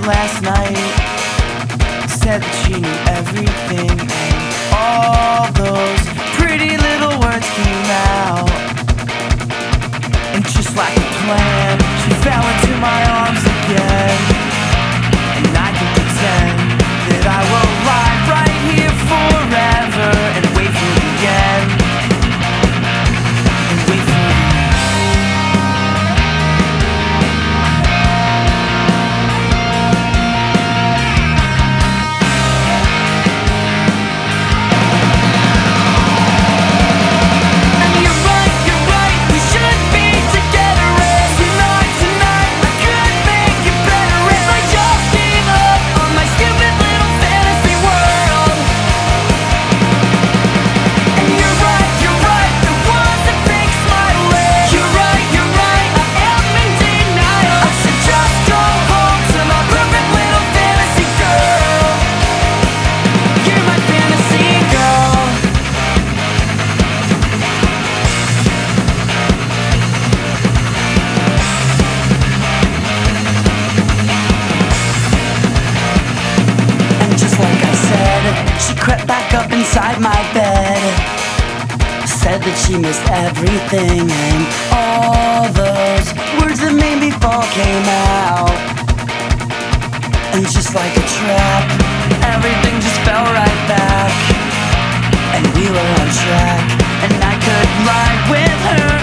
night last night. Said that she knew everything, and all those pretty little words came out. And just like a plan, she fell into my arms again. And I can pretend that I will lie right here forever and wait for the end. And wait for the end. She crept back up inside my bed, said that she missed everything, and all those words that made me fall came out. And just like a trap, everything just fell right back, and we were on track, and I could lie with her